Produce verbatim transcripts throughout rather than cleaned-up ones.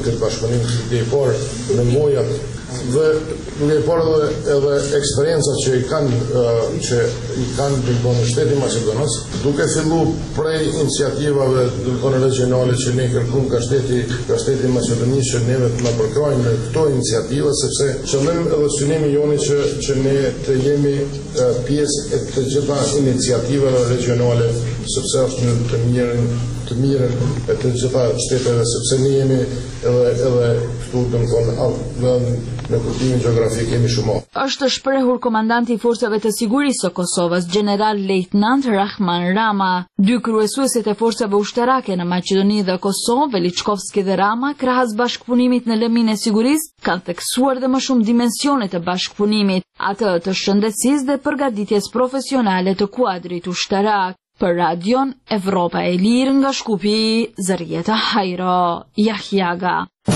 Këtë bashkëpunim duke i parë në mojat dhe duke i parë edhe, edhe eksperiencat që i kanë uh, që i kanë në shteti Maqedonisë, duke fillu prej iniciativave regionale që ne kërkuam nga shteti nga shteti Maqedonisë që neve të na përkrojnë me këto iniciativa, sepse qëllim edhe synimi joni që që ne të jemi uh, pjesë e të gjitha iniciativave regionale, sepse është në të mirën të mirën e të gjitha shteteve, sepse ne jemi edhe edhe këtu domthonë në kuptimin gjeografik kemi shumë. Është shprehur komandanti i forcave të sigurisë së Kosovës, general lejtnant Rahman Rama. Dy kryesuesit e forcave ushtarake në Maqedoni dhe Kosovë, Veliçkovski dhe Rama, krahas bashkëpunimit në lëmin e sigurisë, kanë theksuar dhe më shumë dimensionet e bashkëpunimit, atë të shëndetësisë dhe përgatitjes profesionale të kuadrit ushtarak. Për Radion Evropa e Lirë nga Shkupi, Zërieta Hajro, Jahjaga.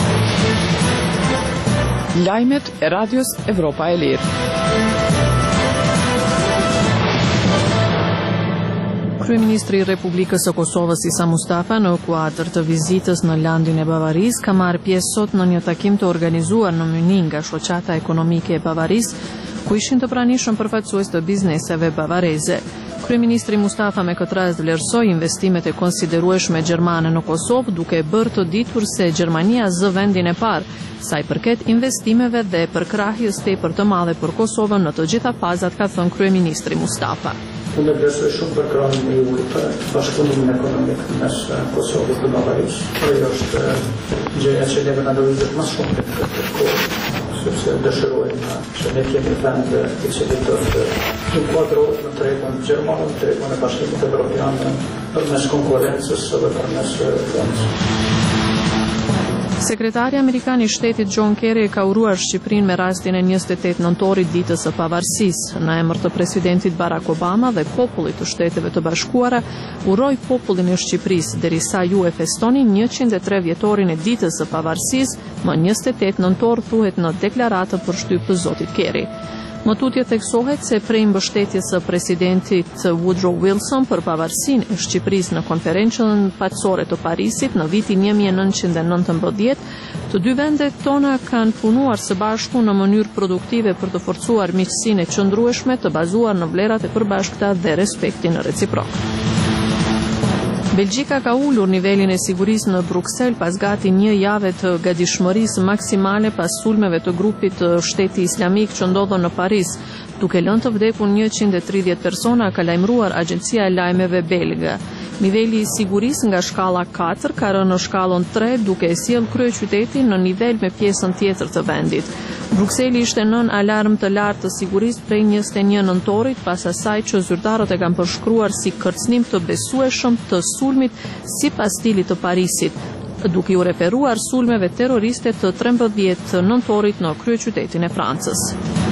Lajmet e Radios Evropa e Lirë. Kryeministri i Republikës së Kosovës Isa Mustafa në kuadër të vizitës në landin e Bavarisë ka marrë pjesë sot në një takim të organizuar në Mynin nga shoqata ekonomike e Bavarisë, ku ishin të pranishëm përfaqësues të bizneseve bavareze. Kryeministri Mustafa me këtë rast vlerësoi investimet e konsiderueshme gjermane në Kosovë, duke bërë të ditur se Gjermania zë vendin e parë sa i përket investimeve dhe përkrahjes tepër të madhe për Kosovën në të gjitha fazat, ka thënë kryeministri Mustafa. Unë besoj shumë për krahin e ulët të bashkëpunimin ekonomik mes Kosovës dhe Bavarisë. Kjo është gjëja që neve na do të më shumë të kërkojmë, sepse dëshirojmë që ne kemi vend i cili do të inkuadrohet në tregun gjerman, në tregun e Bashkimit Evropian, përmes konkurrencës dhe përmes vendit. Sekretari Amerikan i Shtetit John Kerry ka uruar Shqipërinë me rastin e njëzet e tetë nëntorit ditës së pavarësisë. Në emër të presidentit Barack Obama dhe popullit të Shteteve të Bashkuara, uroj popullin e Shqipërisë derisa ju e festoni njëqind e tre vjetorin e ditës së pavarësisë, më njëzet e tetë nëntor, thuhet në deklaratën përshtyp të zotit Kerry. Më tutje theksohet se prej mbështetjes së presidentit Woodrow Wilson për pavarësinë e Shqipërisë në konferencën paqësore të Parisit në vitin një mijë e nëntëqind e nëntëmbëdhjetë, të dy vendet tona kanë punuar së bashku në mënyrë produktive për të forcuar miqësinë e qëndrueshme të bazuar në vlerat e përbashkëta dhe respektin reciprok. Belgjika ka ulur nivelin e sigurisë në Bruksel pas gati një jave të gatishmërisë maksimale pas sulmeve të grupit të Shteti Islamik që ndodhën në Paris, duke lënë të vdekur njëqind e tridhjetë persona, ka lajmëruar Agjencia e Lajmeve belge. Niveli i sigurisë nga shkalla katër ka rënë në shkallën tre, duke e sjellë kryeqytetin në nivel me pjesën tjetër të vendit. Brukseli ishte nën alarm të lartë të sigurisë prej njëzet e një nëntorit, pas asaj që zyrtarët e kanë përshkruar si kërcënim të besueshëm të sulmit sipas stilit të Parisit, duke u referuar sulmeve terroriste të trembëdhjetë nëntorit në kryeqytetin e Francës.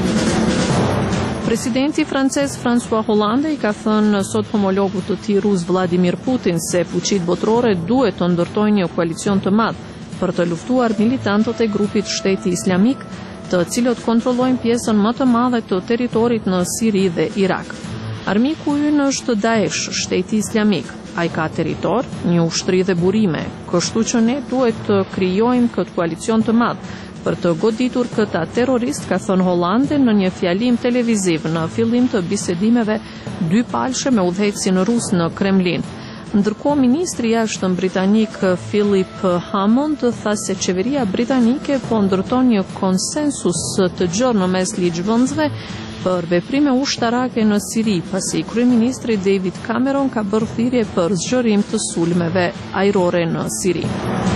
Presidenti francez François Hollande i ka thënë sot homologut të tij rus Vladimir Putin se fuqitë botërore duhet të ndërtojnë një koalicion të madh për të luftuar militantët e grupit Shteti Islamik, të cilët kontrollojnë pjesën më të madhe të territorit në Siri dhe Irak. Armiku ynë është Daesh, Shteti Islamik. Ai ka territor, një ushtri dhe burime, kështu që ne duhet të krijojmë këtë koalicion të madh për të goditur këta terrorist, ka thënë Hollande në një fjalim televiziv në fillim të bisedimeve dypalshe me udhëheqësin rus në Kremlin. Ndërkohë, ministri i jashtëm britanik Philip Hammond tha se qeveria britanike po ndërton një konsensus të gjerë në mes ligjvëndsve për veprime ushtarake në Siri, pasi kryeministri David Cameron ka bërë thirrje për zgjerim të sulmeve ajrore në Siri.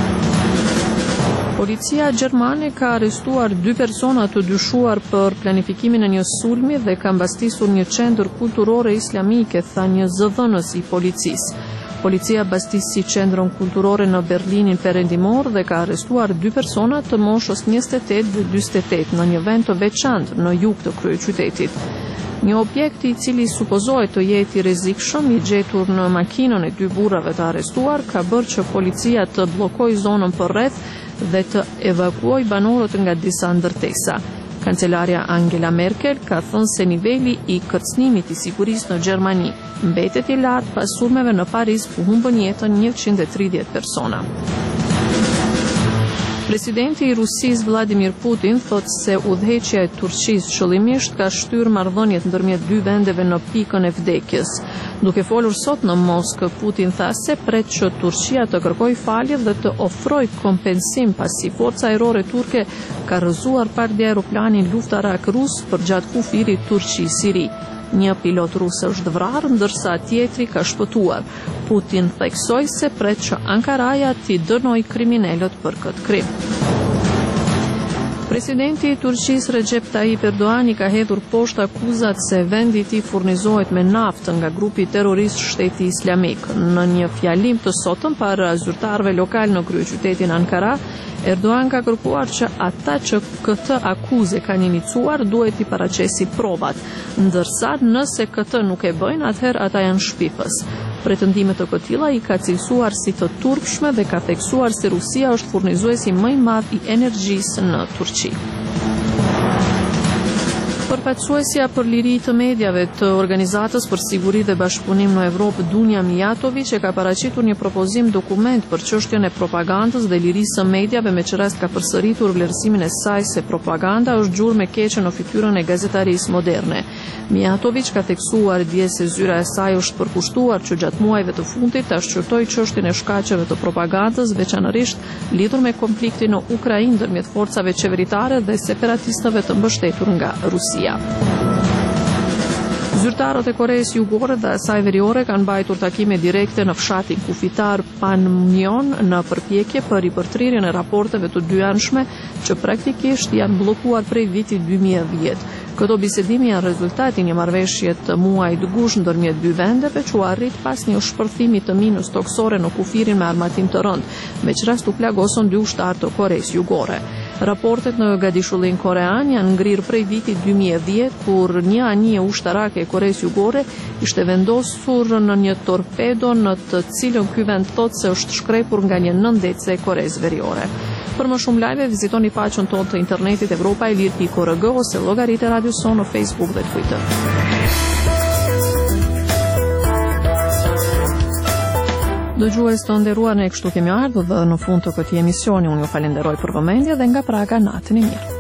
Policia gjermane ka arrestuar dy persona të dyshuar për planifikimin e një sulmi dhe ka mbastisur një qendër kulturore islamike, tha një zëdhënës i policisë. Policia bastisi qendrën kulturore në Berlinin perëndimor dhe ka arrestuar dy persona të moshës njëzet e tetë dhe dyzet e tetë në një vend të veçantë në jug të kryeqytetit. Një objekt i cili supozohet të jetë i rrezikshëm, i gjetur në makinën e dy burrave të arrestuar, ka bërë që policia të bllokojë zonën përreth dhe të evakuoj banorët nga disa ndërtesa. Kancelaria Angela Merkel ka thënë se niveli i kërcënimit i sigurisë në Gjermani mbetet i lartë pas sulmeve në Paris ku humbën jetën njëqind e tridhjetë persona. Presidenti i Rusisë Vladimir Putin thotë se udhëheqja e Turqisë qëllimisht ka shtyrë marrëdhëniet ndërmjet dy vendeve në pikën e vdekjes. Duke folur sot në Moskë, Putin tha se pret që Turqia të kërkojë falje dhe të ofrojë kompensim pasi forca ajrore turke ka rrëzuar partja aeroplanin luftarak rus përgjatë kufirit Turqi-Siri. Një pilot rus është vrarë, ndërsa tjetri ka shpëtuar. Putin theksoi se pret që Ankaraja t'i dënojë kriminalët për këtë krim. Presidenti i Turqisë Recep Tayyip Erdogan i ka hedhur poshtë akuzat se vendi i tij furnizohet me naftë nga grupi terrorist Shteti Islamik. Në një fjalim të sotëm para zyrtarëve lokal në kryeqytetin Ankara, Erdogan ka kërkuar që ata që këtë akuzë kanë iniciuar duhet i paraqesin provat, ndërsa nëse këtë nuk e bëjnë, atëherë ata janë shpifës. Pretendime të këtilla i ka cilësuar si të turpshme dhe ka theksuar se Rusia është furnizuesi më i madh i energjisë në Turqi. Përfaqësuesja për liri të medjave të Organizatës për Siguri dhe Bashkëpunim në Evropë, Dunja Mijatović, e ka paraqitur një propozim dokument për çështjen e propagandës dhe lirisë së medjave, me që rast ka përsëritur vlerësimin e saj se propaganda është gjurmë e keqe në fytyrën e gazetarisë moderne. Mijatović ka theksuar dje se zyra e saj është përkushtuar që gjatë muajve të fundit ta shqyrtojë çështjen e shkaqeve të propagandës, veçanërisht lidhur me konfliktin në Ukrainë ndërmjet forcave qeveritare dhe separatistëve të mbështetur nga Rusia. Zyrtarët e Koreas Jugore dhe asaj veriore kanë mbajtur takime direkte në fshatin kufitar Panmunjom në përpjekje për ripërtrirjen e raporteve të dyanshme që praktikisht janë bllokuar prej vitit dy mijë e dhjetë. Këto bisedime janë rezultati një marrëveshje të muajit gush ndërmjet dy vendeve që u arrit pas një shpërthimi të minës toksore në kufirin me armatim të rënd, meqenëse u plagosën dy ushtarë të Koreas Jugore. Raportet në Gadishullin korean janë ngrirë prej vitit dy mijë e dhjetë, kur një anije ushtarake e Koreas Jugore ishte vendosur në një torpedo në të cilën ky vend thotë se është shkrepur nga një nëndece e Koreas Veriore. Për më shumë lajme, vizitoni faqen tonë të internetit evropa e lirë pikë org ose llogaritë e Radio Son në Facebook dhe Twitter. Dëgjues të nderuar, ne kështu kemi ardhur dhe në fund të këtij emisioni. Unë ju falenderoj për vëmendje dhe nga Praga natën e mirë.